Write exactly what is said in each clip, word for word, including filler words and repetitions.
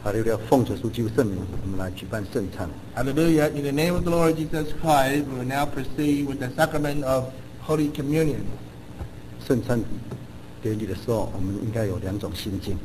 哈利路亚！奉主基督圣名，我们来举办圣餐。 Hallelujah. In the name of the Lord Jesus Christ, we will now proceed with the sacrament of Holy Communion. 圣餐典礼的时候，我们应该有两种心境。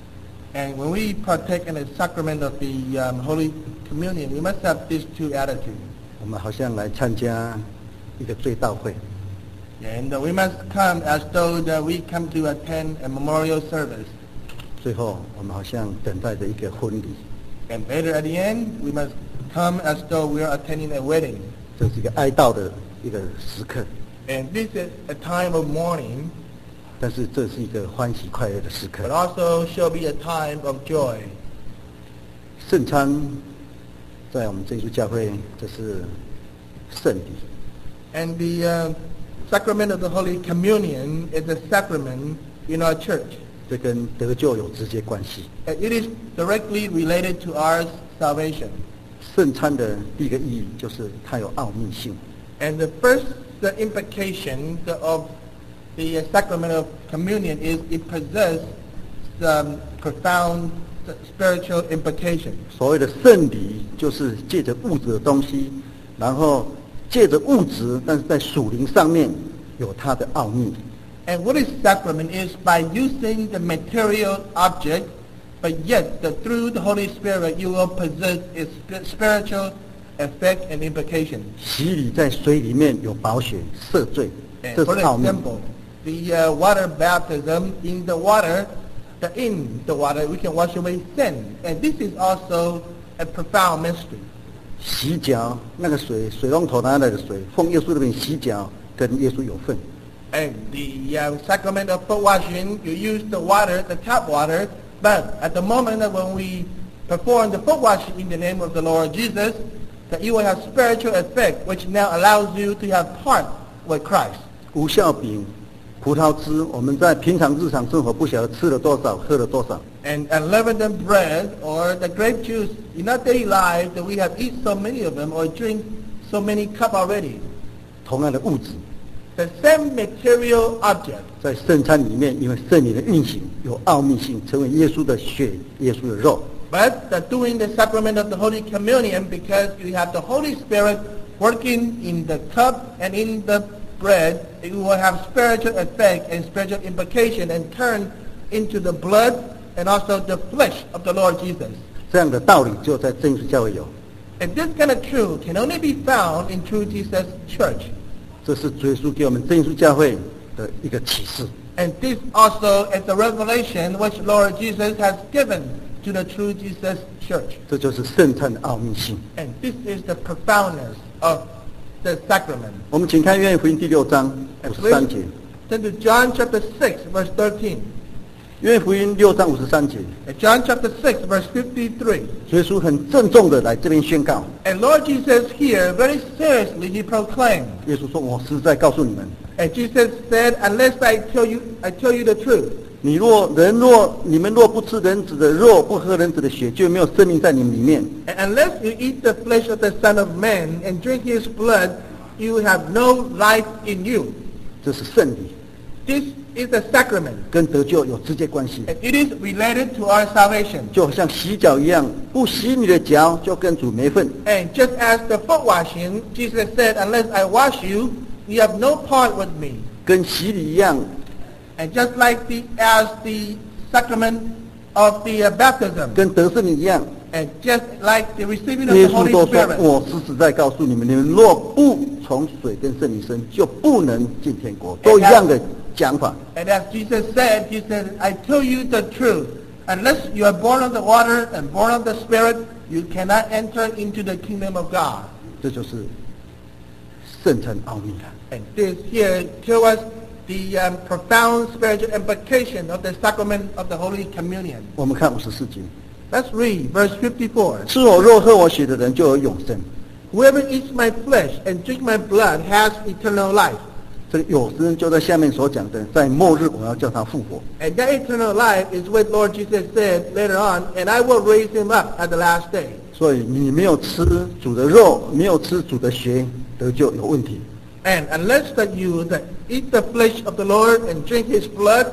And when we partake in the sacrament of the um, Holy Communion, we must have these two attitudes. 我们好像来参加一个追悼会， And uh, we must come as though that we come to attend a memorial service. 最后我们好像等待着一个婚礼， And later at the end, we must come as though we are attending a wedding. 这是一个哀悼的一个时刻。 And this is a time of mourning, 但是这是一个欢喜快乐的时刻 but。also shall be a time of joy. 圣餐在我们这一教会，这是圣礼， And the uh, sacrament of the Holy Communion is a sacrament in our church. 这跟得救有直接关系。 And it is directly related to our salvation. 圣餐的第一个意义就是它有奥秘性， And the first the implication the, of the uh, sacrament of communion is it possesses some profound spiritual implication. 所谓的圣礼就是借着物质的东西，然后借着物质，但是在属灵上面有它的奥秘。 And what is sacrament is by using the material object, but yet the, through the Holy Spirit you will possess its sp- spiritual effect and implication. 洗礼在水里面有宝血赦罪， And 这 for 是奥秘。 example, the uh, water baptism in the water, the, in the water we can wash away sin. And this is also a profound mystery. 洗脚那个水，水龙头拿来的水，奉耶稣的名洗脚，跟耶稣有份。 And the uh, sacrament of foot washing, you use the water, the tap water, but at the moment that when we perform the foot washing in the name of the Lord Jesus, that you will have spiritual effect, which now allows you to have part with Christ. 无酵饼、葡萄汁，我们在平常日常生活不晓得吃了多少，喝了多少。 And unleavened bread or the grape juice, in our daily life that we have eat so many of them or drink so many cup already. 同样的物质， The same material object. 在圣餐里面，因为圣灵的运行有奥秘性，成为耶稣的血、耶稣的肉。 But uh, doing the sacrament of the Holy Communion, because you have the Holy Spirit working in the cup and in the bread, it will have spiritual effect and spiritual implication and turn into the blood and also the flesh of the Lord Jesus. 这样的道理只有在真耶稣教会有， And this kind of truth can only be found in True Jesus Church. 这是主耶稣给我们真耶稣教会的一个启示。 And this also is the revelation which Lord Jesus has given to the True Jesus Church. 这就是圣餐的奥秘性。 And this is the profoundness of the sacrament. 我们请看约翰福音第六章五十三节。 Turn to John chapter six, verse thirteen. 约翰福音六章五十三节， And John chapter six, verse fifty-three. 主耶稣很郑重的来这边宣告。 And Lord Jesus here, very seriously, he proclaimed. 耶稣说：“我实在告诉你们， And Jesus said, unless I tell you, I tell you the truth. 你若人若你们若不吃人子的肉，不喝人子的血，就没有生命在你们里面。 And unless you eat the flesh of the Son of Man and drink his blood, you have no life in you. ” 这是圣礼， This is the sacrament. 跟得救有直接关系。 And it is related to our salvation. 就好像洗脚一样，不洗你的脚，就跟主没份。 And just as the foot washing, Jesus said, unless I wash you, you have no part with me. 跟洗礼一样， And just like the, as the sacrament of the uh, baptism, 跟得圣灵一样， and just like the receiving of 耶 the 稣 Holy 都说：“ Spirit. 我实实在告诉你们，你们若不从水跟圣灵生，就不能进天国。”都一样的讲法。 And as Jesus said, he said, I tell you the truth. Unless you are born of the water and born of the Spirit, you cannot enter into the kingdom of God. 这就是圣餐奥秘了。 And this here shows us the um, profound spiritual implication of the sacrament of the Holy Communion. 我们看五十四节： Let's read verse fifty-four. 吃我肉、喝我血的人就有永生。 Whoever eats my flesh and drink my blood has eternal life. 这个有生就在下面所讲的，在末日我要叫他复活。 And that eternal life is what Lord Jesus said later on, and I will raise him up at the last day. 所以你没有吃主的肉，没有吃主的血，得救有问题。 And unless that you that eat the flesh of the Lord and drink his blood,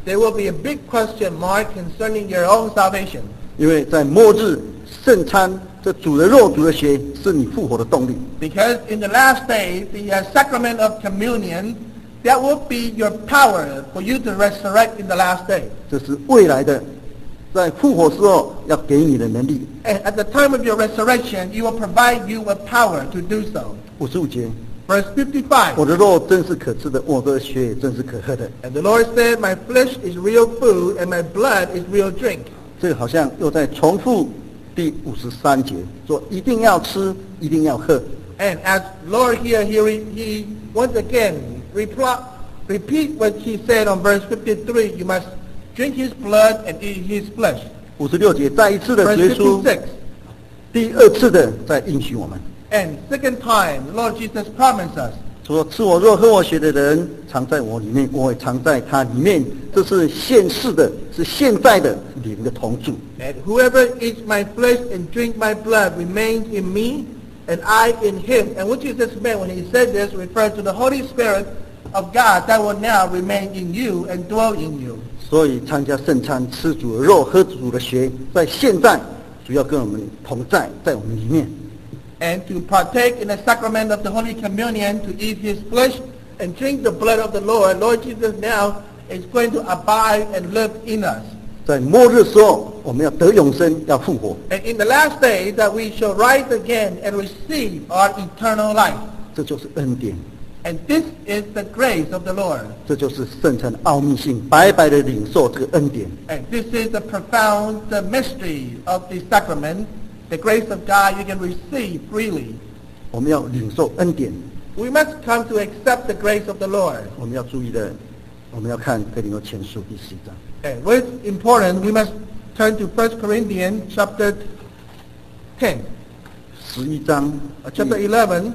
there will be a big question mark concerning your own salvation. 因为在末日圣餐，这主的肉、主的血是你复活的动力。 Because in the last day, the uh, sacrament of communion, that will be your power for you to resurrect in the last day. 这是未来的，在复活时候要给你的能力。 And at the time of your resurrection, he will provide you with power to do so. 五十五节， Verse fifty-five. 我的肉真是可吃的，我的血也真是可喝的。 And the Lord said, my flesh is real food, and my blood is real drink. 这个好像又在重复第五十三节，说一定要吃，一定要喝。 And as Lord here, he, re, he once again reply, repeat what he said on verse fifty-three. You must drink his blood and eat his flesh. 五十六节，再一次的 Verse 耶稣， fifty-six. 第二次的在应许我们， And second time, Lord Jesus promised us. 说吃我肉喝我血的人，藏在我里面，我也藏在他里面。这是现世的，是现在的，你们的同住。 And whoever eats my flesh and drink my blood remains in me, and I in him. And what Jesus meant when he said this referred to the Holy Spirit of God that will now remain in you and dwell in you. 所以参加圣餐，吃主的肉，喝主的血，在现在主要跟我们同在，在我们里面。 And to partake in the sacrament of the Holy Communion, to eat his flesh and drink the blood of the Lord, Lord Jesus now is going to abide and live in us. 在末日时候，我们要得永生，要复活。 And in the last day that we shall rise again and receive our eternal life. 这就是恩典， And this is the grace of the Lord. 这就是圣餐的奥秘性，白白的领受这个恩典。 And this is the profound the mystery of the sacrament, the grace of God you can receive freely. 我们要领受恩典， We must come to accept the grace of the Lord. 我们要注意的，我们要看哥林多前书第十一章。 And what's important, we must turn to First Corinthians chapter ten, 十一章 uh, chapter eleven,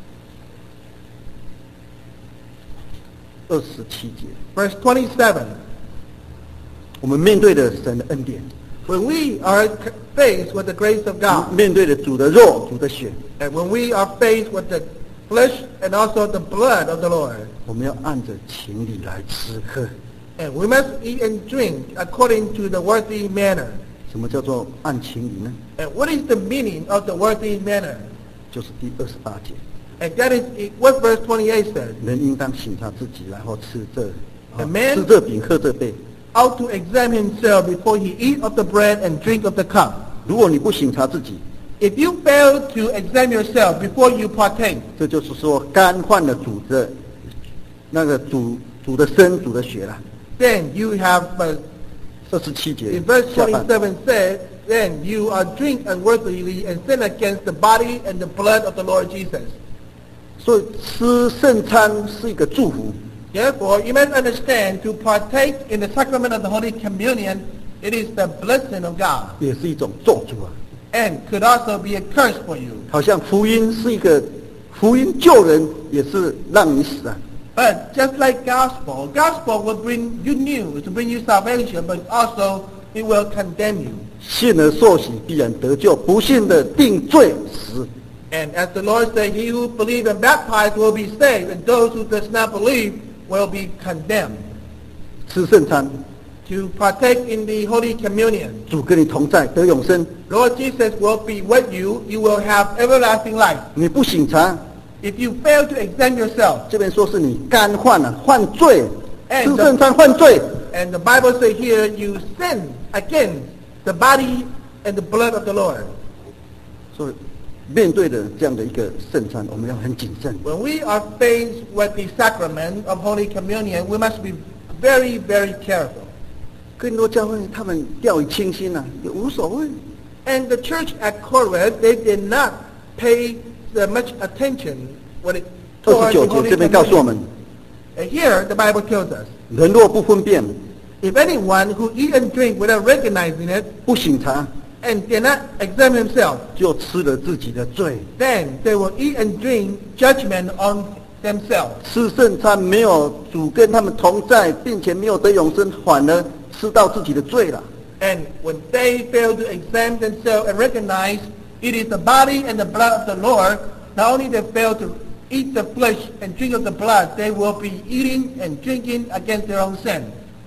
二十七节， verse twenty-seven. 我们面对的神的恩典， When we are c- faced with the grace of God, 面对的主的肉、主的血， and when we are faced with the flesh and also the blood of the Lord, 我们要按着情理来吃喝。 and we must eat and drink according to the worthy manner. 什么叫做按情理呢？ And what is the meaning of the worthy manner? 就是第二十八节， And that is what verse twenty-eight says. 人应当省察自己，然后吃这、啊 Amen 吃这饼，喝这杯。 Ought to examine himself before he eat of the bread and drink of the cup. 如果你不省察自己， If you fail to examine yourself before you partake, 这就是说干犯了主的那个主主的身、主的血了。 then you have, uh, 二十七节 in verse 下半， twenty-seven says, then you are drink unworthily and sin against the body and the blood of the Lord Jesus. 所以吃圣餐是一个祝福， Therefore, you must understand to partake in the sacrament of the Holy Communion, it is the blessing of God 也是一种咒诅啊。 and could also be a curse for you. 好像福音是一个福音救人，也是让你死啊。 But just like gospel, gospel will bring good news, to bring you salvation, but also it will condemn you. 信而受洗必然得救，不信的定罪死。 And as the Lord said, he who believes and baptized will be saved, and those who does not believe will be condemned. 吃圣餐， To partake in the Holy Communion, 主跟你同在，得永生。 Lord Jesus will be with you. You will have everlasting life. 你不省察， If you fail to examine yourself, 这边说是你干犯了、犯罪， And 吃 the- 圣餐犯罪。 and the Bible says here, you sin against the body and the blood of the Lord. 所以面对的这样的一个圣餐，我们要很谨慎。 When we are faced with the sacrament of Holy Communion, we must be very, very careful. 更多教会他们掉以轻心啊，也无所谓。 And the church at Corinth, they did not pay the much attention when it 二 towards 十九 the 节 Holy 这边告诉我们， Communion. And here, the Bible tells us, 人若不分辨， if anyone who eat and drink without recognizing it 不省察， and cannot examine himself, 就吃了自己的罪。 then they will eat and drink judgment on themselves. 吃圣餐没有主跟他们同在，并且没有得永生，反而吃到自己的罪了。 And when they fail to examine themselves and recognize it is the body and the blood of the Lord, not only they fail to eat the flesh and drink of the blood, they will be eating and drinking against their own sin.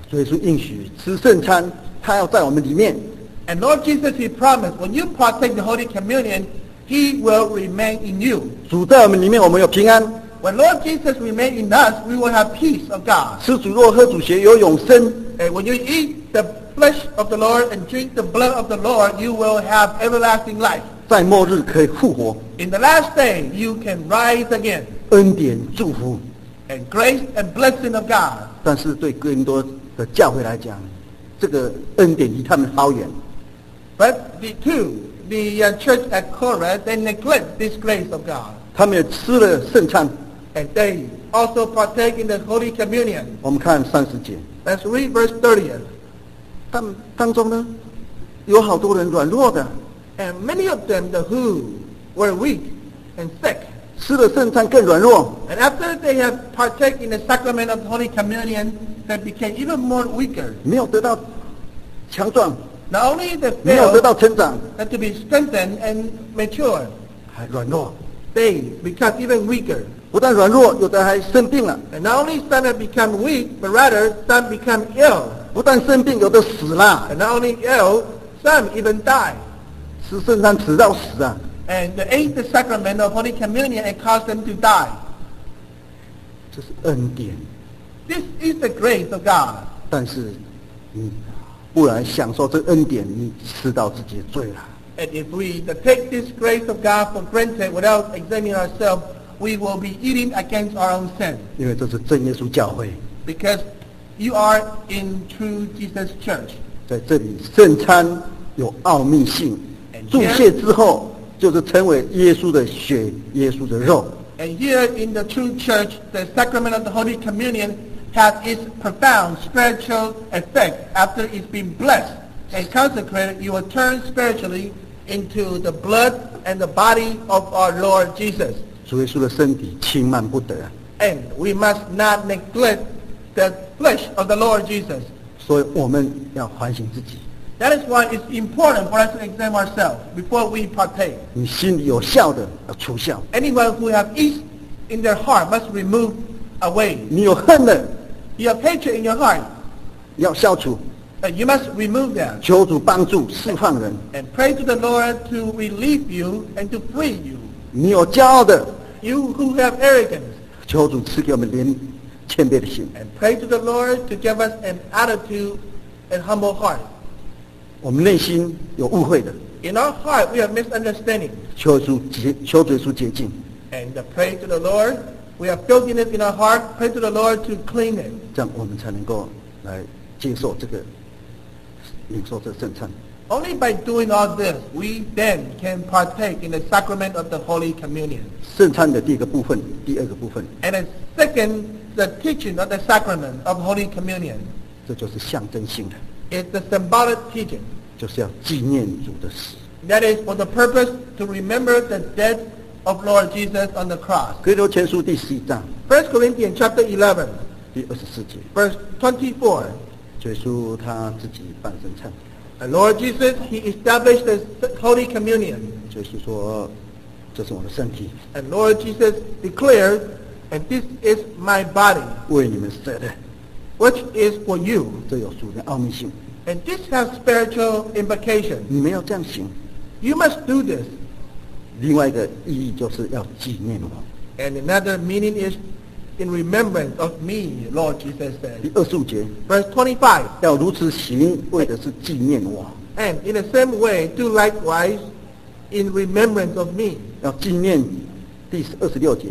所以说应许吃圣餐，他要在我们里面。 And Lord Jesus, He promised, when you partake the Holy Communion, He will remain in you. 主在我们里面，我们有平安。 When Lord Jesus remains in us, we will have peace of God. 吃主肉喝主血有永生。 And when you eat the flesh of the Lord and drink the blood of the Lord, you will have everlasting life. 在末日可以复活。 In the last day, you can rise again. 恩典祝福。 And grace and blessing of God. 但是对哥林多的教会来讲，这个恩典离他们好远。 But the two, the uh, church at Corinth, they neglect this grace of God. 他们也吃了圣餐。 And they also partake in the Holy Communion. 我们看三十节， Let's read verse thirtieth. 他们当中呢，有好多人软弱的， And many of them, the who, were weak and sick. 吃了圣餐更软弱。 And after they have partaken in the sacrament of Holy Communion, they became even more weaker. 没有得到强壮， Not only they 没有得 failed 到成长， but to be strengthened and matured, 还软弱。 they become even weaker. 不但软弱，有的还生病了。 And not only some have become weak, but rather some become ill. 不但生病，有的死了。 And not only ill, some even die. 吃圣餐吃到死啊！ And they ate the sacrament of Holy Communion and caused them to die. 这是恩典。 This is the grace of God. 但是你不然享受这恩典，你吃到自己的罪了。 And if we take this grace of God for granted without examining ourselves, we will be eating against our own sin. 因为这是真耶稣教会， Because you are in true Jesus Church. 在这里圣餐有奥秘性，注谢之后就是成为耶稣的血、耶稣的肉。 And here in the true church, the sacrament of the Holy Communion has its profound spiritual effect. After it's been blessed and consecrated, you will turn spiritually into the blood and the body of our Lord Jesus. 主耶稣的身体轻慢不得， And we must not neglect the flesh of the Lord Jesus. 所以我们要反省自己。 That is why it's important for us to examine ourselves before we partake. 你心里有孝的要除孝， Anyone who have east in their heart must remove away. 你有恨的 You have hatred in your heart, 要消除。 and you must remove that. 求主帮助释放人。 And pray to the Lord to relieve you and to free you. 你有骄傲的， You who have arrogance, 求主赐给我们怜谦卑的心。 and pray to the Lord to give us an attitude and humble heart. 我们内心有误会的， In our heart, we have misunderstanding. 求主洁，求主耶稣洁净， And uh, pray to the Lord. We have filthiness in our heart. Pray to the Lord to clean it. 这样我们才能够来接受这个领受这个圣餐。 Only by doing all this, we then can partake in the sacrament of the Holy Communion. 圣餐的第一个部分，第二个部分， And then second, the teaching of the sacrament of Holy Communion. 这就是象征性的， It's the symbolic teaching. 就是要纪念主的死。 That is for the purpose to remember the death of Lord Jesus on the cross. 哥林多前书第十一章 First Corinthians chapter eleven, 第二十四节， verse twenty-four. 主耶稣他自己办圣餐， The Lord Jesus, He established the Holy Communion. 主耶稣说：“这是我的身体， And Lord Jesus declared, and this is my body, 为你们舍的。 which is for you. ” 这有属灵奥秘性， And this has spiritual implications. 你们要这样行。 You must do this. 另外一个意义就是要纪念我。 And another meaning is in remembrance of me, Lord Jesus 第 said. 二十五节， Verse twenty-five. 要如此行，为的是纪念我， And in the same way, do likewise in remembrance of me. 要纪念第二十六节，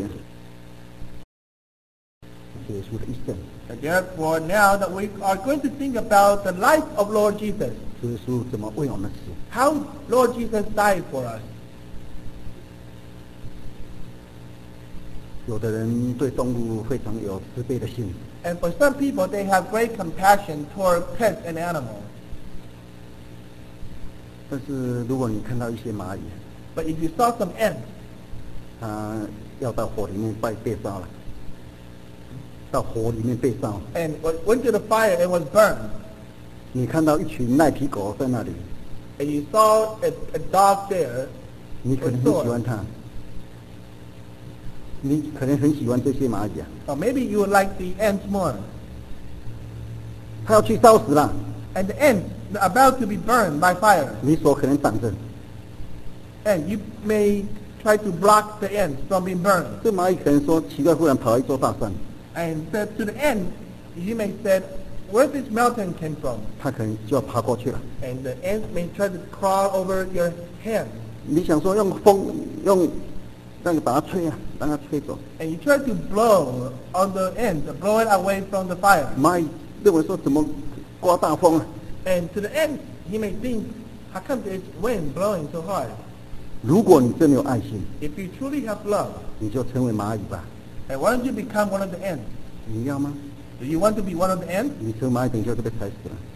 耶稣的一生， And therefore, now that we are going to think about the life of Lord Jesus, 主耶稣怎么为我们死。 how Lord Jesus died for us. 有的人对动物非常有慈悲的心， And for some people, they have great compassion toward pets and animals. 但是如果你看到一些蚂蚁， But if you saw some ants, 它要到火里面被被烧了，到火里面被烧， and went to the fire and was burned, 你看到一群赖皮狗在那里， and you saw a, a dog there, 你可能很喜欢它，你可能很喜欢这些蚂蚁啊。 or maybe you would like the ants more. 他要去烧死了， and the ants are about to be burned by fire. 你手可能挡着， And you may try to block the ants from being burned. 这蚂蚁可能说奇怪，忽然跑到一座大山， And so to the ant, you may say, where this mountain came from? 他可能就要爬过去了。 And the ant may try to crawl over your hand. 你想说用风用那个把它吹啊，让它吹走。 And you try to blow on the ant, blow it away from the fire. 蚂蚁认为说怎么刮大风啊？ And to the ant, he may think, how come there's wind blowing so hard? 如果你真的有爱心， If you truly have love, 你就成为蚂蚁吧。 and why don't you become one of the ants? 你要吗？ Do you want to be one of the ants? 你成为蚂蚁，等一下就被踩死了。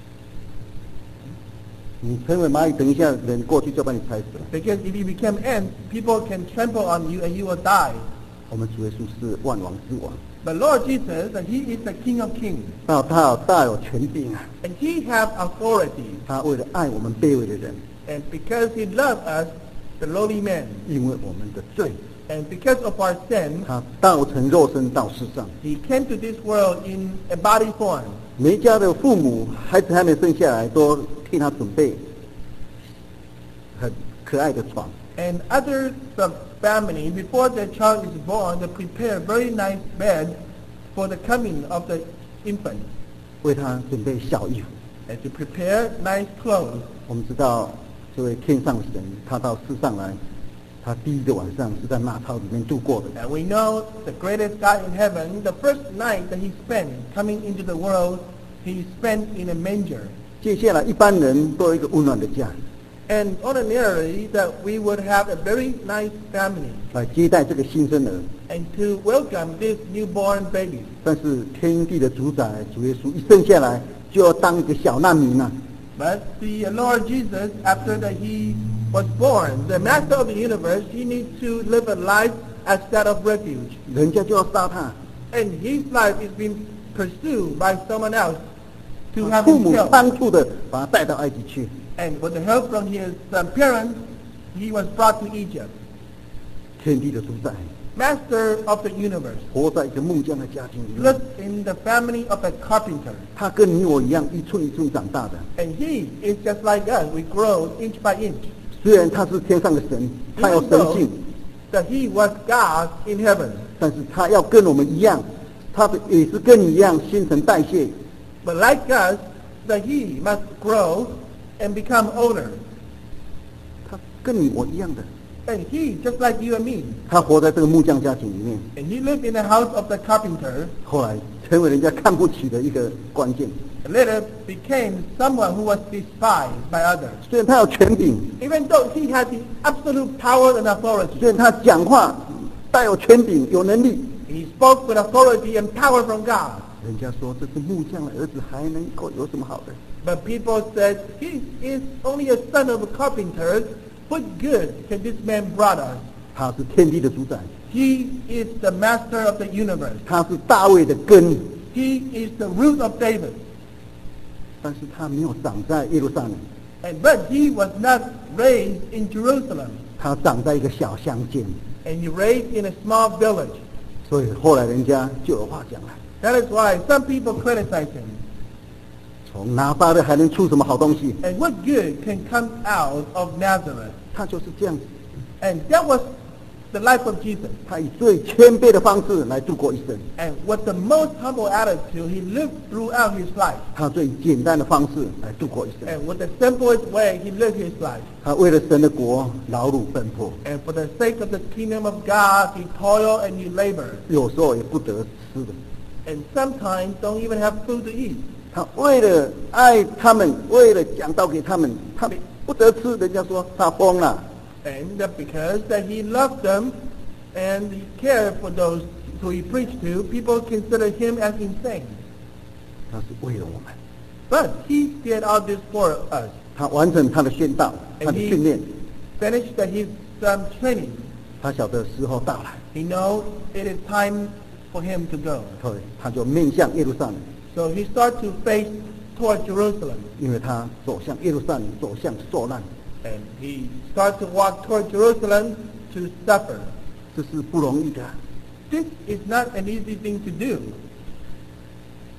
你成为蚂蚁，等一下人过去就把你踩死了。 Because if you become ants, people can trample on you and you will die. 我们主耶稣是万王之王， But Lord Jesus, and He is the King of Kings, 他他有大有权柄啊！ and He has authority. 他为了爱我们卑微的人， And because He loved us, the lowly man, 因为我们的罪， and because of our sin, 他道成肉身到世上。 He came to this world in a body form. 每一家的父母，孩子还没生下来，都替他准备很可爱的床。 And others of family, before the child is born, they prepare very nice bed for the coming of the infant, 为他准备小衣服。 and to prepare nice clothes. 我们知道这位天上神，他到世上来，他第一个晚上是在马槽里面度过的。 And we know the greatest God in heaven, the first night that He spent coming into the world, He spent in a manger. 接下来一般人都有一个温暖的家， And ordinarily that we would have a very nice family 来接待这个新生儿。 and to welcome this newborn baby. 但是天地的主宰主耶稣一生下来，就要当一个小难民啊！ But the Lord Jesus, after that He was born, the Master of the universe, He needs to live a life as that of refuge. 人家就要杀他， And His life is being pursued by someone else to have 父 him 母 killed. 仓促的把他带到埃及去。 And with the help from his uh, parents, he was brought to Egypt. 天地的主宰 Master of the universe, 活在一个木匠的家庭里面， lived in the family of a carpenter. 他跟你我一样一寸一寸长大的。 And he is just like us. We grow inch by inch. 虽然他是天上的神，他有 Even 神 though 性， that he was God in heaven. 但是他要跟我们一样，他的也是跟你一样新陈代谢。 But like us, that he must grow and become older. 他跟你我一样的， And he, just like you and me, 他活在这个木匠家庭里面， and he lived in the house of the carpenter, 后来成为人家看不起的一个关键。 and later became someone who was despised by others. 虽然他有权柄， Even though he had the absolute power and authority, 虽然他讲话带有权柄、有能力， he spoke with authority and power from God. 人家说这是木匠的儿子，还能够有什么好的？ But people said, he is only a son of a carpenter. What good can this man brought us? 他是天地的主宰， He is the master of the universe. 他是大卫的根， He is the root of David. 但是他没有长在耶路撒冷， And but he was not raised in Jerusalem. 他长在一个小乡间， And he raised in a small village. 所以后来人家就有话讲了： That is why some people criticize him. 从拿撒勒还能出什么好东西？ And what good can come out of Nazareth? 他就是这样子， And that was the life of Jesus. 他以最谦卑的方式来度过一生， And with the most humble attitude, he lived throughout his life. 他最简单的方式来度过一生。 And with the simplest way, he lived his life. 他为了神的国劳碌奔波， And for the sake of the kingdom of God, he toiled and he labored. 有时候也不得吃的。 And sometimes don't even have food to eat. 他为了爱他们，为了讲道给他们，他不得吃，人家说他疯了。 And that because that he loved them and he cared for those who he preached to, people consider him as insane. 他是为了我们， But he did all this for us. 他完成他的宣道，他 And 的训 he 练， finished that his um, training. 他晓得时候到了， He knows it is time for him to go. 所以他就面向耶路撒冷， So he started to face toward Jerusalem. 因为他走向耶路撒冷，走向受难， And he started to walk toward Jerusalem to suffer. 这是不容易的。 This is not an easy thing to do.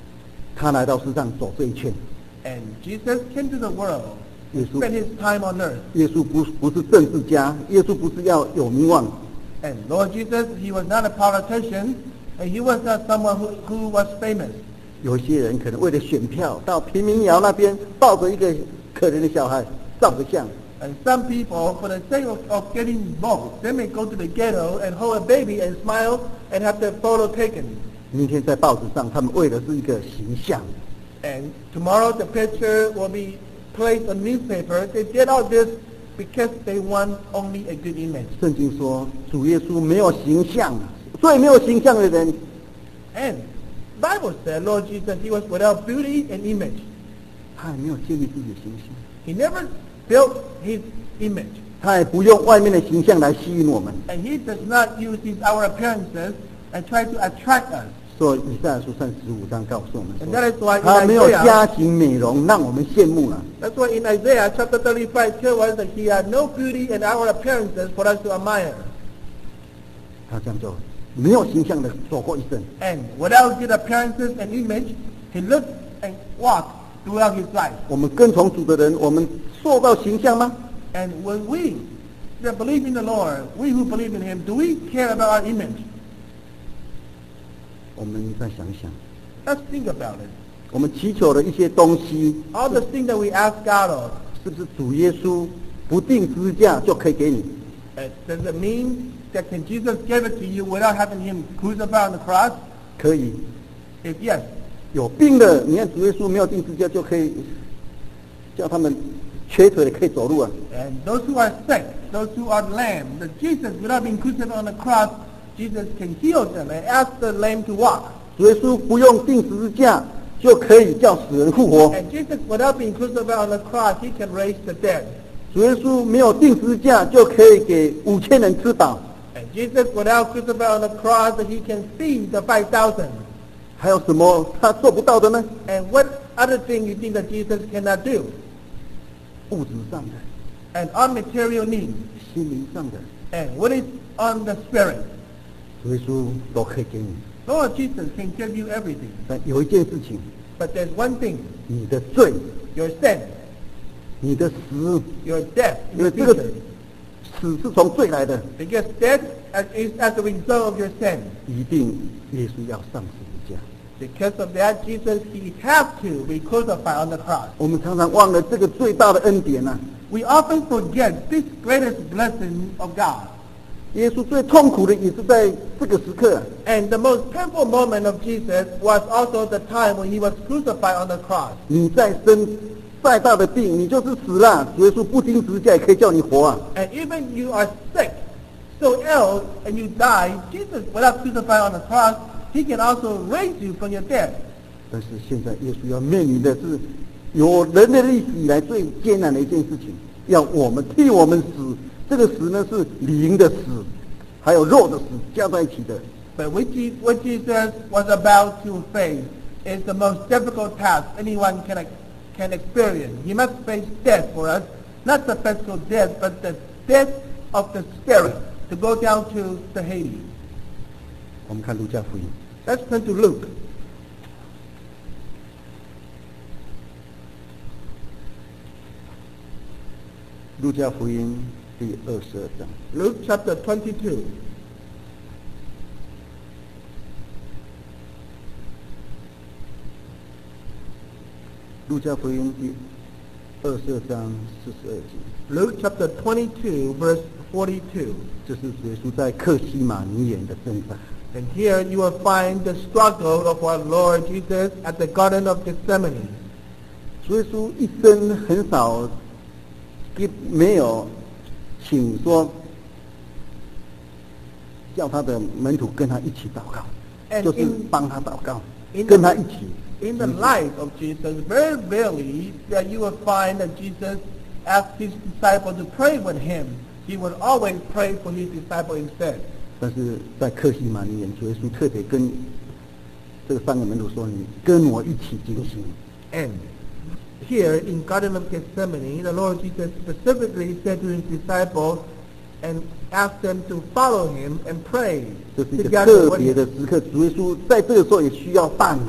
他来到世上走这一圈。 And Jesus came to the world and Yes, spent his time on earth. 耶稣不不是政治家，耶稣不是要有名望， And Lord Jesus, he was not a politician, and he was not someone who, who was famous. 有一些人可能为了选票，到平民窑那边抱着一个可怜的小孩照个相。 And some people, for the sake of, of getting votes, they may go to the ghetto and hold a baby and smile and have their photo taken. 明天在报纸上，他们为的是一个形象。 And tomorrow the picture will be placed on newspaper. They did all this because they want only a good image. 圣经说，主耶稣没有形象啊，所以没有形象的人， And Bible said Lord Jesus, he was without beauty and image. 他也没有建立自己的形象， He never built his image. 他也不用外面的形象来吸引我们。 And he does not use his, our appearances and try to attract us. 所以以赛亚书三十五章告诉我们 And that is why 说， in 他没有 Isaiah- 家庭美容，让我们羡慕了。 That's why in Isaiah chapter thirty-five tells us that he had no beauty and our appearances for us to admire. 他这样就没有形象的走过一生。 And without good appearances and image, he lived and walked throughout his life. 我们跟从主的人，我们受到形象吗？ And when we that believe in the Lord, we who believe in him, do we care about our image? 我们再想想， Let's think about it. 我们祈求的一些东西， All the things that we ask God of, 是不是主耶稣不定十字架就可以给你？ uh, does it mean that can Jesus give it to you without having him crucified on the cross? 可以。 If yes, 有病的，你看主耶稣没有定十字架就可以叫他们瘸腿的可以走路啊。 and those who are sick, those who are lame, that Jesus, without being crucified on the cross, Jesus can heal them and ask the lame to walk. 主耶稣不用定十字架就可以叫死人复活。 And Jesus, without being crucified on the cross, he can raise the dead. 主耶稣没有定十字架就可以给五千人吃饱。 And Jesus, without crucified on the cross, that he can feed the five thousand. 还有什么他做不到的呢？ And what other thing you think that Jesus cannot do? 物质上的、 And on material needs. 心灵上的， And what is on the spirit? 主耶稣都可以给你。 Lord Jesus can give you everything. 但有一件事情， But there's one thing, 你的罪、 your sin, 你的死， your death in 因为 the 这个 future. 死是从罪来的， Because death as- is as a result of your sin. 一定耶稣要上十字架。 Because of that, Jesus, he has to be crucified on the cross. 我们常常忘了这个最大的恩典啊！ We often forget this greatest blessing of God. 耶稣最痛苦的也是在这个时刻啊、 And the most painful moment of Jesus was also the time when he was crucified on the cross. 你再生再大的病，你就是死了。主耶稣不钉十字架也可以叫你活啊！ And even you are sick, so ill, and you die, Jesus, without crucified on the cross, he can also raise you from your death. 但是现在耶稣要面临的是有人类历史以来最艰难的一件事情，要我们替我们死。这个死呢是灵的死，还有肉的死加在一起的。 But what Je- what Jesus was about to face is the most difficult task anyone can, ex- can experience. He must face death for us, not the physical death, but the death of the spirit, to go down to the Hades. 我们看路加福音， Let's turn to Luke. 路加福音第二十二章。 Luke chapter twenty-two. 路加福音第二十二章四十二节， Luke chapter twenty-two, verse forty-two. 这是主耶稣在克西马尼园的挣扎。 And here you will find the struggle of our Lord Jesus at the Garden of Gethsemane. 主耶稣一生很少给没有请说叫他的门徒跟他一起祷告， And 就是 in- 帮他祷告， in 跟 the- 他一起。 In the life of Jesus, very rarely that you will find that Jesus asked his disciple to pray with him. He would always pray for his disciple instead. 但是在克西马尼园，主耶稣特别跟这个三个门徒说：“你跟我一起警醒。” And here in Garden of Gethsemane, the Lord Jesus specifically said to his disciples and asked them to follow him and pray 这是一个 together 特 with 别 him. 的时刻，主耶稣在这个时候也需要大拿。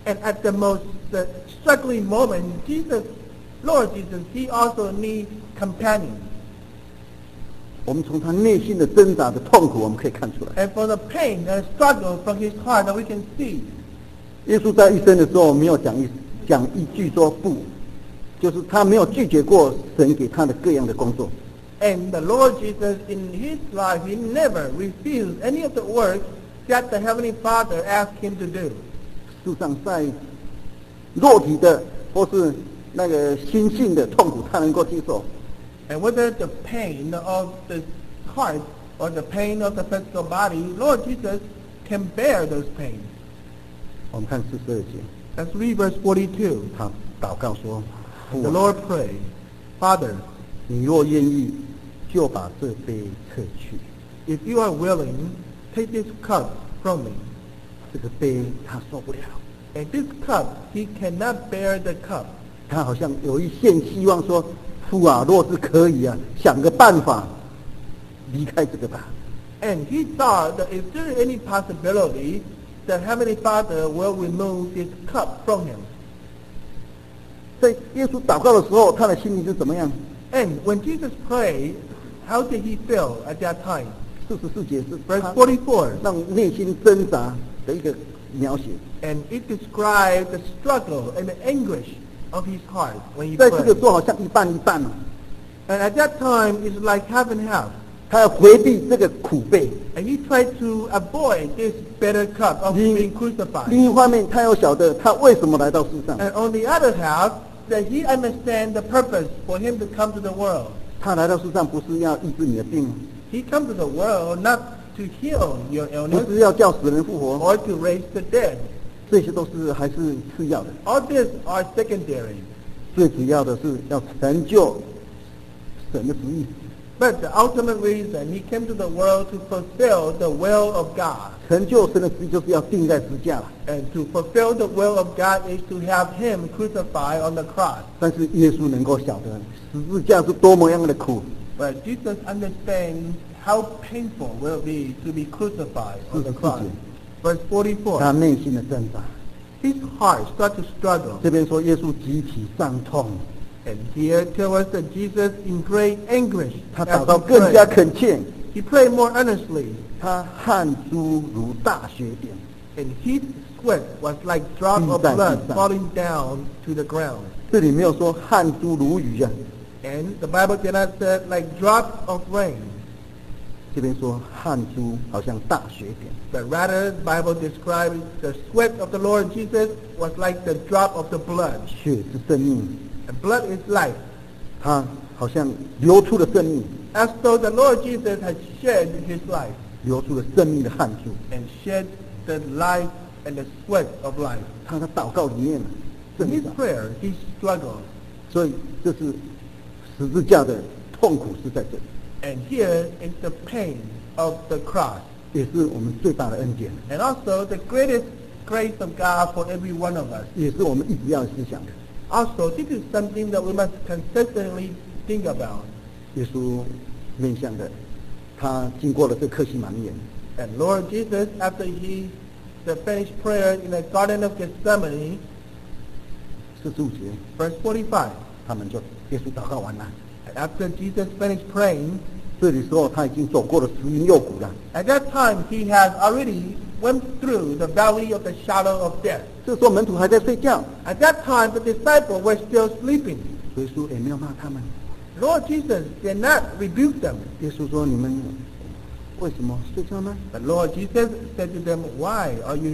And at the most the struggling moment, Jesus, Lord Jesus, he also needs companions. 我们从他内心的挣扎的痛苦，我们可以看出来。 And for the pain and struggle from his heart that we can see. 耶稣在一生的时候没有讲一讲一句说不，就是他没有拒绝过神给他的各样的工作。 And the Lord Jesus, in his life, he never refused any of the work that the Heavenly Father asked him to do. 事实上，在肉体的或是那个心性的痛苦，他能够接受。 And whether the pain of the heart or the pain of the physical body, Lord Jesus can bear those pains. 我们看四十二节， Let's read verse forty-two. 他祷告说：“父 The 啊， Lord prayed, Father, 你若愿意，就把这杯撤去。 if you are willing, take this cup from me. 这个杯他受不了， And this cup, he cannot bear the cup. 他好像有一线希望说：父啊，若是可以啊，想个办法离开这个吧。 And he thought that if there is any possibility, the Heavenly Father will remove this cup from him. 在耶稣祷告的时候，他的心里是怎么样？ And when Jesus prayed, how did he feel at that time? 四十四节是 Verse 他 forty-four. 让内心挣扎的一个描写。 And it describes the struggle and the anguish of his heart when he 在这个 prayed. 时候好像一半一半啊， And at that time, it's like half and half. 他要回避这个苦悲。 And he tried to avoid this bitter cup of Ling- being crucified. 另一方面，他要晓得他为什么来到世上。 And on the other half, that he understands the purpose for him to come to the world. 他来到世上不是要医治你的病， He come to the world not to heal your 不 illness 是要叫死人复活， or to raise the dead. 这些都是还是次要的。 All these are secondary. 最主要的是要成就神的旨意。 But the ultimate reason he came to the world to fulfill the will of God. 成就神的旨意就是要钉在十字架了。 And to fulfill the will of God is to have him crucified on the cross. 但是耶稣能够晓得十字架是多么样的苦， But Jesus understands how painful it will be to be crucified on the cross. Verse 他 forty-four. 内心的挣扎。 His heart starts to struggle. 这边说耶稣极其伤痛， And here tells us that Jesus in great anguish 他 as 祷告 he 更加 prayed. 恳切， He prayed more earnestly, 他汗珠如大雪点。 and his sweat was like drops of 滴在地 blood 上。 falling down to the ground. 这里没有说汗珠如雨啊， And the Bible did not say like drops of rain, 这边说汗珠好像大雪点。 but rather the Bible describes the sweat of the Lord Jesus was like the drop of the blood. 血是生命， And blood is life. 他好像流出了生命， As though the Lord Jesus had shed his life 流出了生命的汗珠。 and shed the life and the sweat of life. 他的祷告里面 In 挣 his 扎， prayer, he struggled. 所以这是十字架的痛苦是在这里， And here is the pain of the cross. 也是我们最大的恩典， And also the greatest grace of God for every one of us. 也是我们一直要思想的。 Also, this is something that we must consistently think about. 耶稣面向的，他经过了这克西玛尼园， And Lord Jesus, after he the finished prayer in the Garden of Gethsemane, 四十五节， verse forty-five, 他们就耶稣祷告完了。 and after Jesus finished praying, 这里时候他已经走过了十云幽谷了， at that time he has already went through the valley of the shadow of death. 这时候门徒还在睡觉， At that time, the disciples were still sleeping. 耶稣也没有骂他们。 Lord Jesus did not rebuke them. 耶稣说：“你们为什么睡觉呢？ But Lord Jesus said to them, why are you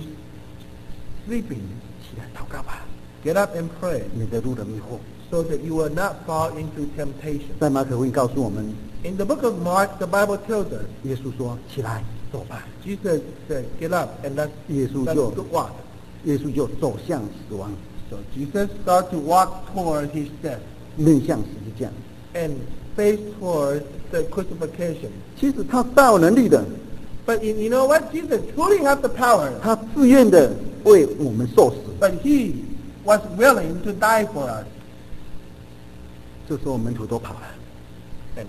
sleeping? 起来祷告吧， Get up and pray, 免得入了迷惑。” so that you will not fall into temptation. 在马可福音告诉我们， In the book of Mark, the Bible tells us, 耶稣说：“起来走吧。 Jesus said, get up and let's, 耶稣 let's 就 go walk. ” 耶稣就走向死亡， So Jesus started to walk toward his death 面向十字架。 and face toward the crucifixion. 其实他大有能力的， But you you know what? Jesus truly had the power, 他自愿的为我们受死。 but he was willing to die for us. 这时候门徒都跑了， And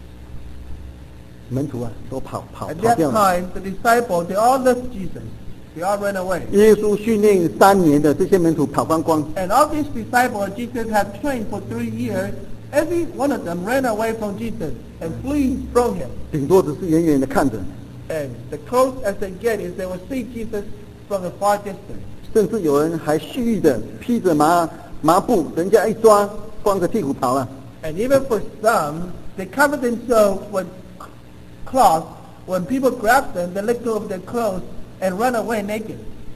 门徒啊都跑跑 at 跑 that 掉了。 time, the disciples, they all left Jesus. They all ran away. 耶稣训练三年的这些门徒跑光光， And all these disciples Jesus had trained for three years, every one of them ran away from Jesus and flee from him. 顶多只是远远的看着， And the close as they get is they will see Jesus from a far distance. 甚至有人还蓄意的披着麻麻布，人家一抓，光着屁股跑了。 And even for some, they cover themselves with cloth. When people grab them, they let go of their clothes and run away naked.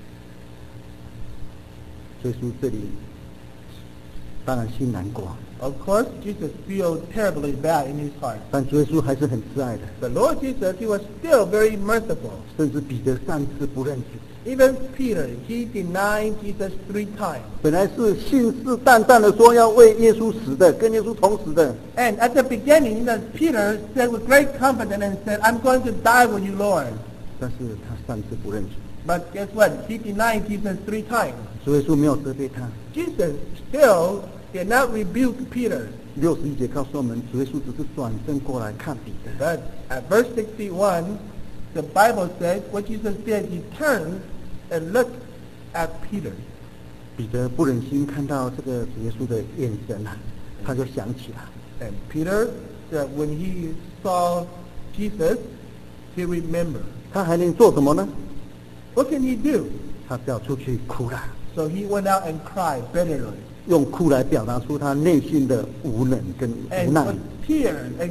所以说这里当然心难过， Of course, Jesus feels terribly bad in his heart. 但耶稣还是很慈爱的， The Lord Jesus, he was still very merciful. 甚至彼得三次不认主。 Even Peter, he denied Jesus three times. 本来是信誓旦旦的说要为耶稣死的，跟耶稣同死的， And at the beginning, that Peter said with great confidence and said, I'm going to die with you, Lord. 但是他三次不认主， But guess what? He denied Jesus three times. 所以说没有责备他。 Jesus still did not rebuke Peter. 六十一节告诉我们，主耶稣只是转身过来看彼得， But at verse sixty-one, the Bible says what Jesus did, he turned and looked at Peter. 彼得不忍心看到这个主耶稣的眼神啊，他就想起了， And Peter, uh, when he saw Jesus, he remembered. 他还能做什么呢？ What can he do? 他只要出去哭了， So he went out and cried bitterly. 用哭来表达出他内心的无能跟无 And 奈 with。tears and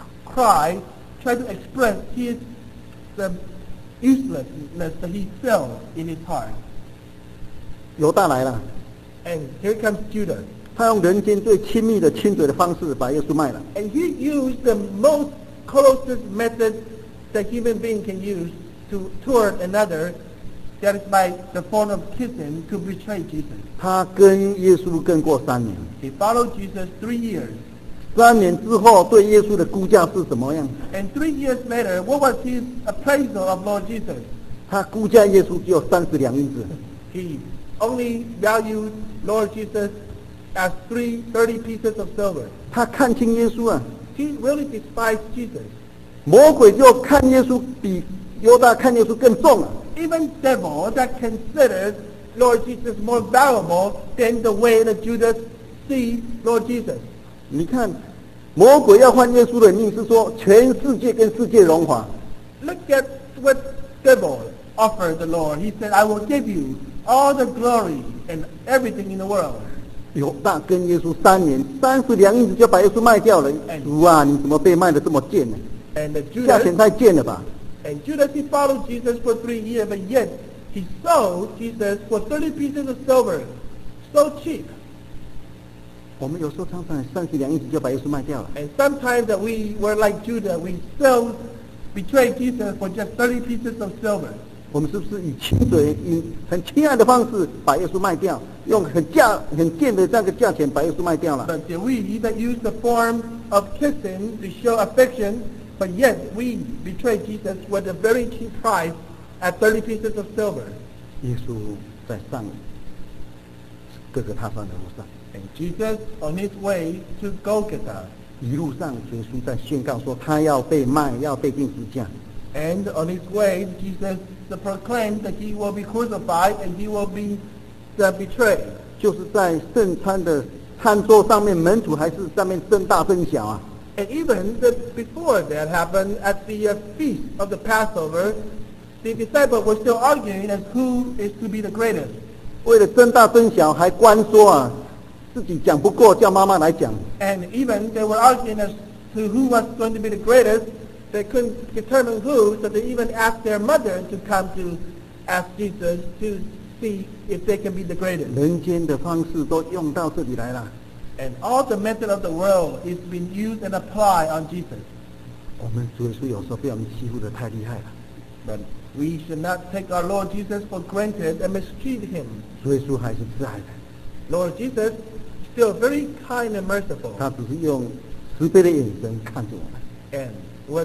cry, tried to express his the uselessness that he felt in his heart. 犹大来了， And here comes Judas. 他用人间最亲密的亲嘴的方式把耶稣卖了。 And he used the most closest method that human being can use to toward another, that is by the form of kissing, to betray Jesus. 他跟耶稣跟过三年， He followed Jesus three years. 三年之后对耶稣的估价是什么样？ And three years later, what was his appraisal of Lord Jesus? 他估价耶稣只有三十两银子， He only valued Lord Jesus as three, thirty pieces of silver. 他看清耶稣啊， He really despised Jesus. 魔鬼就看耶稣比犹大看耶稣更重啊。 Even devil that considered Lord Jesus more valuable than the way that Judas sees Lord Jesus. 你看，魔鬼要换耶稣的命是说全世界跟世界荣华， Look at what devil offered the Lord. He said, I will give you all the glory and everything in the world. 犹大跟耶稣三年，三十两银子就把耶稣卖掉了。主啊，你怎么被卖的这么贱呢？ And the 价 Judas, 钱太贱了吧！ and Judas, he followed Jesus for three years, but yet he sold Jesus for thirty pieces of silver. So cheap. 我们有时候常常三十两银子就把耶稣卖掉了。 And sometimes that we were like Judah, we sell, betray Jesus for just thirty pieces of silver. 我们是不是以亲嘴、以很亲爱的方式把耶稣卖掉，用很价、很贱的这个价钱把耶稣卖掉了？ But did we that use the form of kissing to show affection, but yet we betray Jesus with a very cheap price at thirty pieces of silver? 耶稣在上各个他山的路上， And Jesus on his way to Golgotha. 一路上耶稣在宣告说他要被卖，要被钉十字架。 And on his way, Jesus proclaimed that he will be crucified and he will be uh, betrayed. 就是在圣餐的餐桌上面，门徒还是上面争大争小啊。 And even the, before that happened, at the uh, feast of the Passover, the disciples were still arguing as who is to be the greatest. 为了争大争小，还官说啊，自己讲不过，叫妈妈来讲。 And even they were arguing as to who was going to be the greatest. They couldn't determine who, so they even asked their mother to come to ask Jesus to see if they can be the greatest. 人间的方式都用到这里来了。 And all the method of the world is being used and applied on Jesus. 我们主耶稣有时候被我们欺负的太厉害了， But we should not take our Lord Jesus for granted and mistreat him. 主耶稣还是慈爱的， Lord Jesus, still very kind and merciful. 他只是用慈悲的眼神看着我们。 And with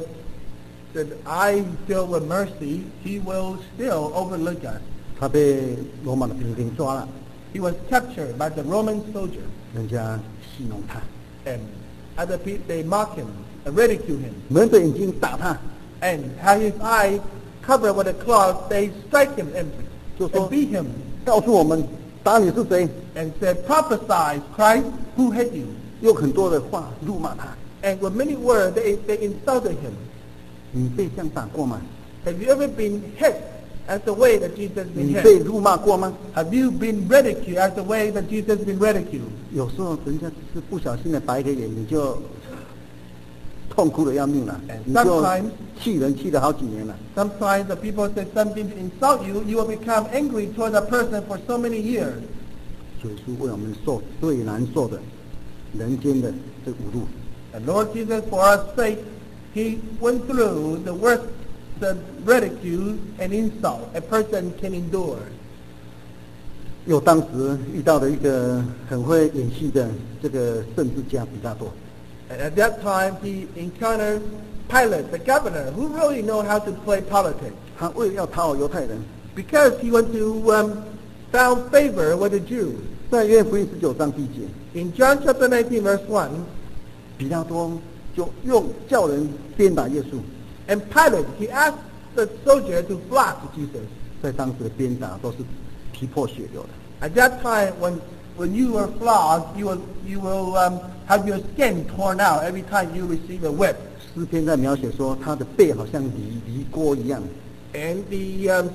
the eye filled with mercy, he will still overlook us. 他被罗马的兵丁抓了， He was captured by the Roman soldier. 人家戏弄他， And other people, they mock him and ridicule him. 蒙着眼睛打他， And had his eye covered with a cloth, they strike him and 就 and 说 beat him 告诉我们打你是谁， and said, prophesy, Christ, who hit you? 用很多的话辱骂他。 And with many words, they, they insulted him. 你被这样打过吗？ Have you ever been hit as the way that Jesus has been 你被 hit? 辱骂过吗？ Have you been ridiculed as the way that Jesus has been ridiculed? 有时候人家只是不小心的白个眼，你就痛苦的要命了， And 你就 sometimes- 气人气了好几年了。 Sometimes the people say something to insult you, you will become angry toward that person for so many years. 主耶稣为我们受最难受的人间的这侮辱， And Lord Jesus, for our sake, He went through the worst, the ridicule and insult a person can endure. 有当时遇到的一个很会演戏的这个政治家比拉多， And at that time, he encountered Pilate, the governor, who really know how to play politics. 他为了要讨好犹太人， Because he went to um, found favor with the Jews. 在约翰福音十九章第一节， In John chapter nineteen, verse one, 比拉多就用叫人鞭打耶稣。 and Pilate, he asked the soldier to flog Jesus. 在当时的鞭打都是皮破血流的， At that time, when when you were flogged, you will you will um, have your skin torn out every time you receive a whip. 诗篇在描写说他的背好像犁犁锅一样， And the um,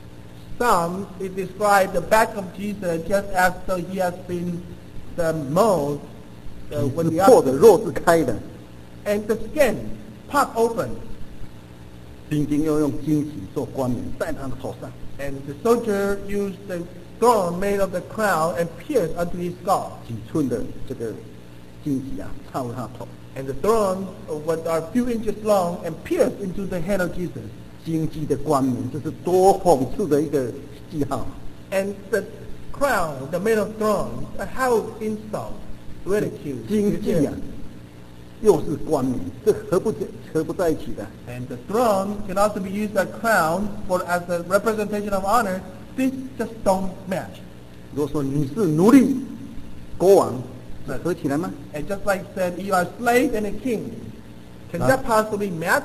Psalm, it described the back of Jesus just as though he has been the mold uh, 皮 when 是 the 破的，肉是开的。 and the skin popped open, 兵丁又用荆棘做冠冕戴他的头上， and the soldier used the thorn made of the crown and pierced unto his skull. 几寸的这个荆棘啊插入他的头， And the thorn uh, was a few inches long and pierced into the head of Jesus. 荆棘的冠冕，这是多讽刺的一个记号。 And the crown, the made of thorns, uh, how insult, ridicule. 荆棘啊，又是冠冕，这合不合不在一起的。 And the throne can also be used as a crown for as a representation of honor. These just don't match. 如果说你是奴隶、国王，那合起来吗？ And just like said, you are a slave and a king. Can Huh? that possibly match?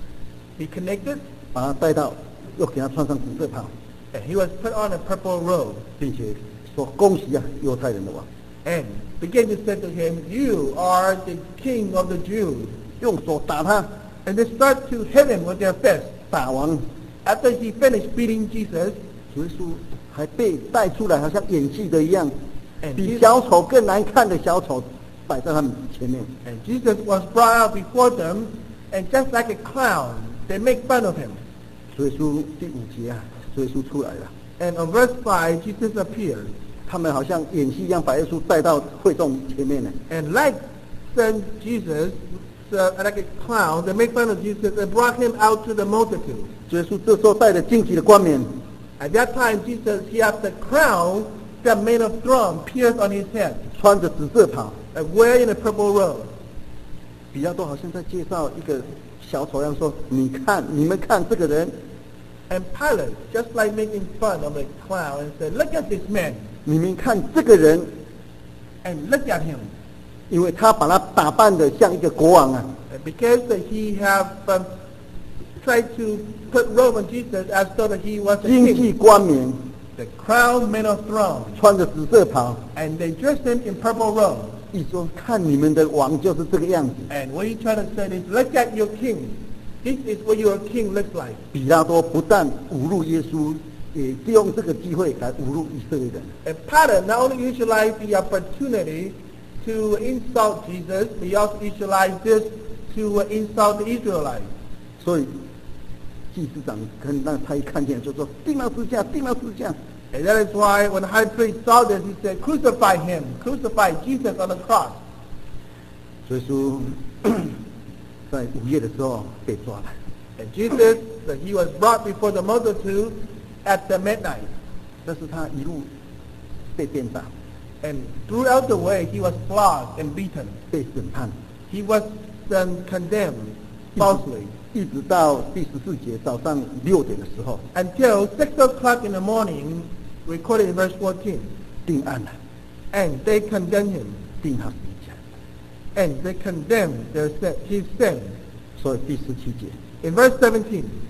Be connected? 把他带到，又给他穿上紫色袍， And he was put on a purple robe 并且说恭喜啊，犹太人的王， and began to say to him, you are the king of the Jews. 用手打他， And they start to hit him with their fists. 打完， After he finished beating Jesus, 主耶稣还被带出来，好像演戏的一样， And 比 Jesus- 小丑更难看的小丑摆在他们前面。 and Jesus was brought out before them, and just like a clown, they make fun of him. 主耶稣第五节啊，主耶稣出来了， And on verse five, Jesus appeared. 他们好像演戏一样，把耶稣带到会众前面呢。 And like sent Jesus, uh, like a clown, they make fun of Jesus and brought him out to the multitude. 主耶稣这时候带着荆棘的冠冕， At that time, Jesus, he had the crown that made of thorn pierced on his head, 穿着紫色袍， like wearing a purple robe. 比较多好像在介绍一个小丑一样说：“你看，你们看这个人， And Pilate, just like making fun of a clown, and said, look at this man, 你们看这个人， and look at him. 因为他把他打扮的像一个国王啊， And because that he have um, tried to put robe on Jesus as though that he was a 荆 king, 棘冠冕， the crown made of thorn, 穿着紫色袍， and they dressed him in purple robe. 一说看你们的王就是这个样子。” And what he tried to say is, look at your king. This is what your king looks like. 比拉多不但侮辱耶稣，也利用这个机会来侮辱以色列人。 And Pilate not only utilized the opportunity to insult Jesus, but he also utilized this to uh, insult the Israelites. 所以祭司长跟那他一看见就说：“钉到十字架，钉到十字架。” And that is why when the high priest saw this, he said, crucify him, crucify Jesus on the cross. 所以说，在午夜的时候被抓来， And Jesus, that he was brought before the multitude at the midnight. 但是他一路被鞭打， And throughout the way, he was flogged and beaten. 被审判， He was then condemned falsely 一直到第十四节早上六点的时候 until six o'clock in the morning, recorded in verse fourteen. 定案了， And they condemned him. 定他十字架。 And they condemned their sin, his sin. 所以第十七节， In verse seventeen,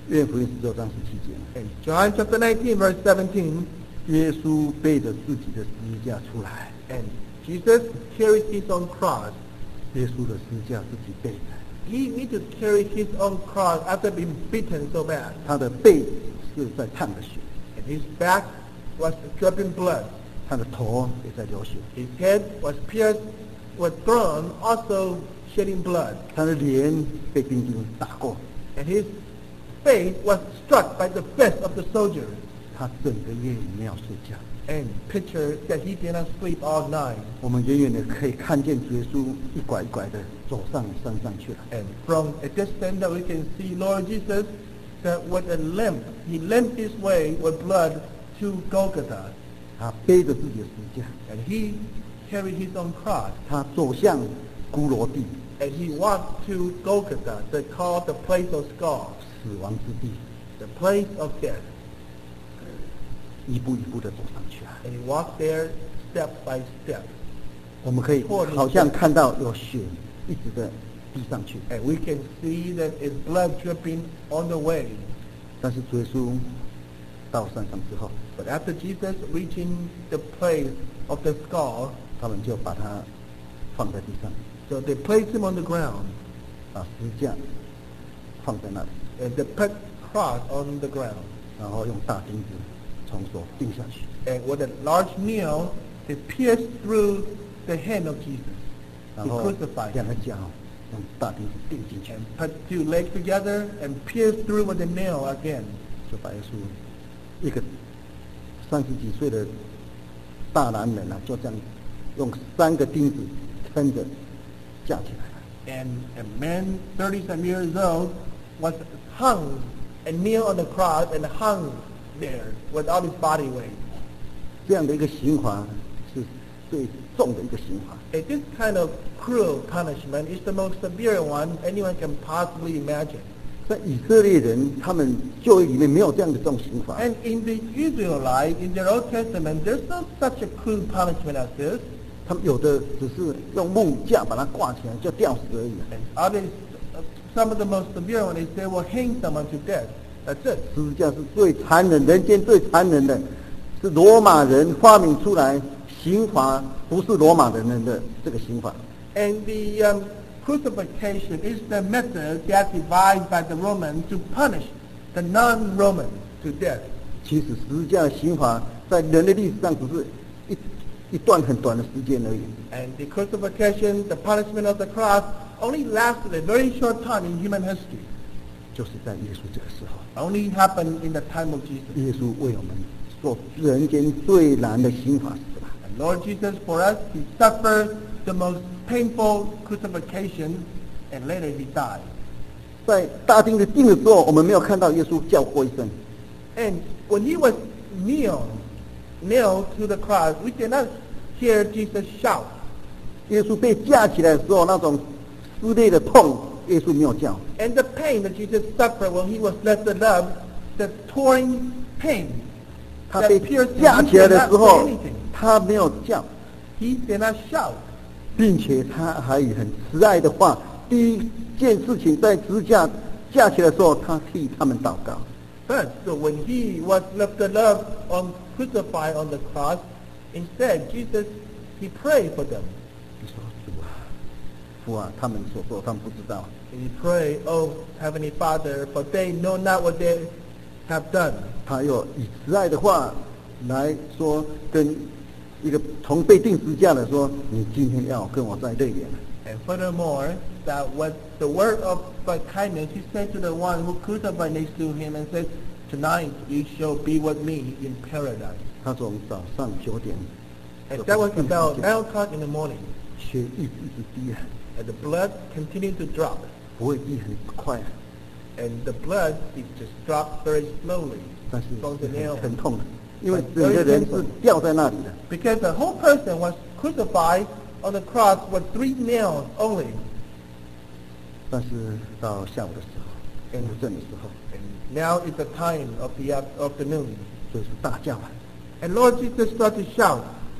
约翰福音十六章十七节， In John chapter nineteen, verse seventeen, 耶稣背着自己的十字架出来， and Jesus carried his own cross. 耶稣的十字架自己背的， He needed to carry his own cross after being beaten so bad. 他的背是在淌着血， And his back was dripping blood. 他的头也在流血， His head was pierced with thorn, also shedding blood. 他的脸被兵丁打过， And his face was struck by the fist of the soldier. 他整个夜没有睡觉。 And picture that he did not sleep all night. 我们远远的可以看见耶稣一拐一拐的走上山上去了。 And from a distance that we can see Lord Jesus that with a limp, he limped his way with blood to Golgotha. 他背着自己的十字架， And he carried his own cross. 他走向骷髅地， And he walked to Golgotha, they called the place of skull, 死亡之地， the place of death. 一步一步的走上去啊。 And he walked there step by step. 我们可以好像看到有血一直的滴上去， And we can see that his blood dripping on the way. 但是主耶稣到山上之后， But after Jesus reaching the place of the skull, 他们就把他放在地上， so they placed him on the ground. 把十字架放在那里， And they put cross on the ground. 然后用大钉子从手钉下去， And with a large nail, they pierced through the hand of Jesus. 然 They 后 crucified 两 him. 个脚用大钉子钉进去， And put two legs together and pierced through with a nail again. 就把耶稣一个三十几岁的大男人啊，就这样用三个钉子撑着架起来了。 And a man thirty-some years old was hung and nailed on the cross and hung there with all his body weight. 这样的一个刑罚是最重的一个刑罚。 And this kind of cruel punishment is the most severe one anyone can possibly imagine. 在以色列人他们教义里面没有这样的这种刑罚， And in the Israelites, in their Old Testament, there's no such a cruel punishment as this. 他们有的只是用木架把它挂起来就吊死而已。 And others, uh, some of the most severe one is they will hang someone to death. That's it. 十字架是最残忍，人间最残忍的，是罗马人发明出来刑罚，不是罗马人的这个刑罚。 And the um, crucifixion is the method that devised by the Romans to punish the non-Romans to death. 其实十字架的刑罚在人类历史上只是一一段很短的时间而已。 And the crucifixion, the punishment of the cross, only lasted a very short time in human history. 就是在耶稣这个时候， Only happened in the time of Jesus. 耶稣为我们做人间最难的刑罚是什么？ And Lord Jesus, for us, he suffered the most painful crucifixion, and later he died. 在大钉子钉的时候，我们没有看到耶稣叫过一声， And when he was nailed, nailed to the cross, we did not hear Jesus shout. 耶稣被架起来的时候，那种撕裂的痛，耶稣没有叫。 And the pain that Jesus suffered when he was lifted up, the torn pain 他 that 被 pierced him, 架 he 起来 did 的 not 时 say 候 anything. 他没有叫， He did not shout. 并且他还以很慈爱的话，第一件事情在支架架起来的时候，他替他们祷告。 But so when he was lifted up on crucified on the cross, instead Jesus he prayed for them. 你说主啊，父啊，他们所做他们不知道， And he prayed, "Oh Heavenly Father, for they know not what they have done." 他又以慈爱的话来说，跟一个同被钉十字架的说：“你今天要跟我在这里。” And furthermore, that with the word of uh, kindness, he said to the one who crucified next to him and said, "Tonight you shall be with me in paradise." 他从早上九点， And that was about nine o'clock in the morning. 血一直一直滴啊， And the blood continued to drop. 不会滴很快啊， And the blood, it just dropped very slowly 但是 from the nail. 很痛的，因为整个人是吊在那里的。 Because the whole person was crucified on the cross with three nails only. 但是到下午的时候，午正的时候， And now is the time of the af- afternoon. 所以是大叫啊， And Lord Jesus started to shout.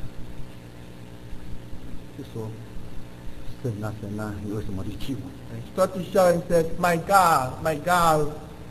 就说：“神啊神啊，你为什么离弃我？ And he started to shout and said, "My God, my God,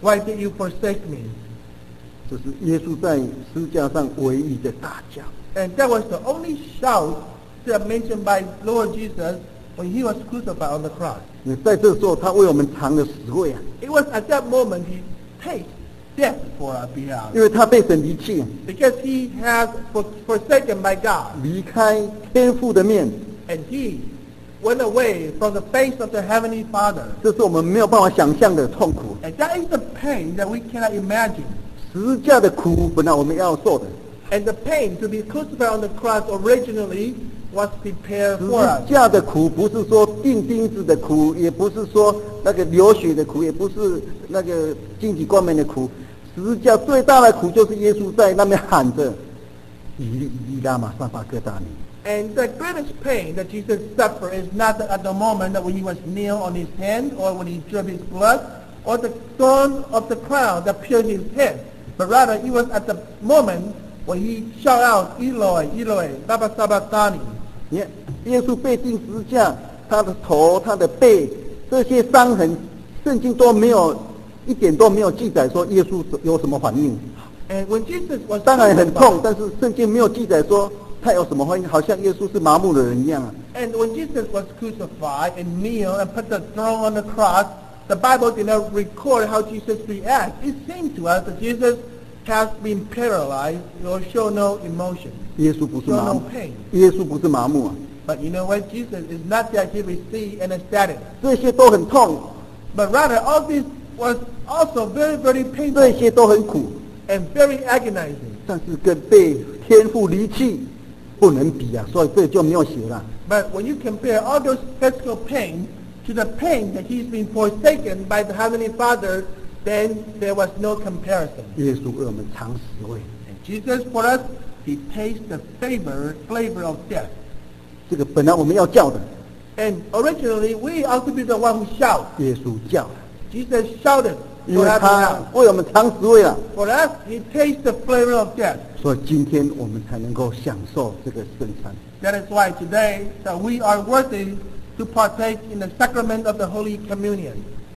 Why did you forsake me? 这是耶稣在十字架上唯一的大叫。 And that was the only shout that mentioned by Lord Jesus when he was crucified on the cross. 你在这时候，他为我们尝了死味啊， It was at that moment he tasted death for our behalf. 因为他被神离弃， Because he has for, forsaken by God. 离开天父的面， And he went away from the face of the Heavenly Father. 这是我们没有办法想象的痛苦。 And that is the pain that we cannot imagine. 十字架的苦本来我们要受的， And the pain to be crucified on the cross originally was prepared 十 for us. 字架的苦不是说钉钉子的苦，也不是说那个流血的苦，也不是那个荆棘冠冕的苦。十字架最大的苦就是耶稣在那边喊着“以利以利拉玛撒巴各大尼 And the greatest pain that Jesus suffered is not that at the moment that when he was nailed on his hand or when he drew his blood or the thorn of the crown that pierced his head, but rather it was at the moment when he shouted out, Eloi, Eloi, lama sabachthani. ”。 你看，耶稣被钉十字架，他的头、他的背这些伤痕，圣经都没有一点都没有记载说耶稣有什么反应。 And when Jesus was 当然很 crucified, 痛，但是圣经没有记载说他有什么反应，好像耶稣是麻木的人一样啊。 and when Jesus was crucified and kneeled and put the throne on the cross, the Bible did not record how Jesus reacted. It seemed to us that Jesus has been paralyzed or show no emotion, 耶稣不是 show 麻 no 木， pain. 耶稣不是麻木啊， But you know what? Jesus is not that he received anesthetic. 这些都很痛， But rather, all this was also very, very 这 painful 些都很苦， and very agonizing. 但是跟被天父离弃不能比啊，所以这就没有写了。 But when you compare all those physical pain to the pain that he's been forsaken by the Heavenly Father, then there was no comparison. 耶稣为我们尝死味， And Jesus, for us, he tastes the flavor, flavor of death. 这个本来我们要叫的， And originally, we ought to be the one who shout. 耶稣叫， Jesus shouted 因 for 为 us 他 now. 为我们尝死味了， For us, he tastes the flavor of death. 所以今天我们才能够享受这个圣餐。 That is why today that we are worthy to partake in the sacrament of the Holy Communion.